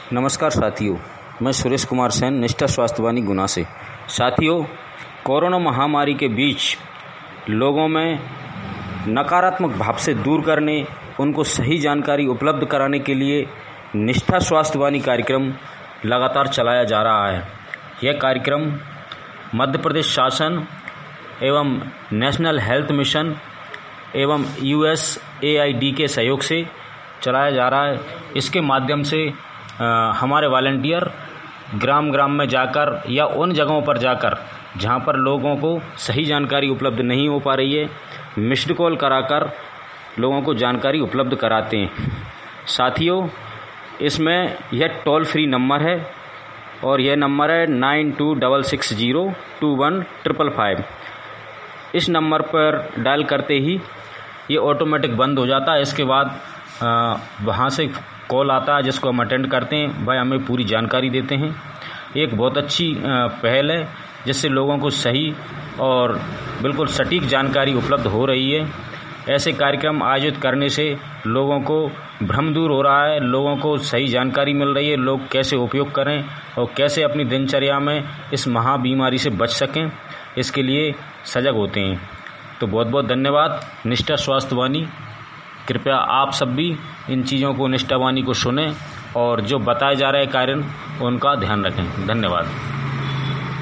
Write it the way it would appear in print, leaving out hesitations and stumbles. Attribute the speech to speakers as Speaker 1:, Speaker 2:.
Speaker 1: नमस्कार साथियों, मैं सुरेश कुमार सेन, निष्ठा स्वास्थ्यवाणी गुना से। साथियों, कोरोना महामारी के बीच लोगों में नकारात्मक भाव से दूर करने, उनको सही जानकारी उपलब्ध कराने के लिए निष्ठा स्वास्थ्यवाणी कार्यक्रम लगातार चलाया जा रहा है। यह कार्यक्रम मध्य प्रदेश शासन एवं नेशनल हेल्थ मिशन एवं USAID के सहयोग से चलाया जा रहा है। इसके माध्यम से हमारे वॉलंटियर ग्राम ग्राम में जाकर या उन जगहों पर जाकर जहां पर लोगों को सही जानकारी उपलब्ध नहीं हो पा रही है, मिस्ड कॉल कराकर लोगों को जानकारी उपलब्ध कराते हैं। साथियों, इसमें यह टोल फ्री नंबर है और यह नंबर है 9266021555। इस नंबर पर डायल करते ही ये ऑटोमेटिक बंद हो जाता है। इसके बाद वहाँ से कॉल आता है जिसको हम अटेंड करते हैं, भाई हमें पूरी जानकारी देते हैं। एक बहुत अच्छी पहल है जिससे लोगों को सही और बिल्कुल सटीक जानकारी उपलब्ध हो रही है। ऐसे कार्यक्रम आयोजित करने से लोगों को भ्रम दूर हो रहा है, लोगों को सही जानकारी मिल रही है, लोग कैसे उपयोग करें और कैसे अपनी दिनचर्या में इस महाबीमारी से बच सकें, इसके लिए सजग होते हैं। तो बहुत बहुत धन्यवाद निष्ठा स्वास्थ्यवाणी। कृपया आप सब भी इन चीज़ों को, निष्ठावाणी को सुनें और जो बताए जा रहे कार्य उनका ध्यान रखें। धन्यवाद।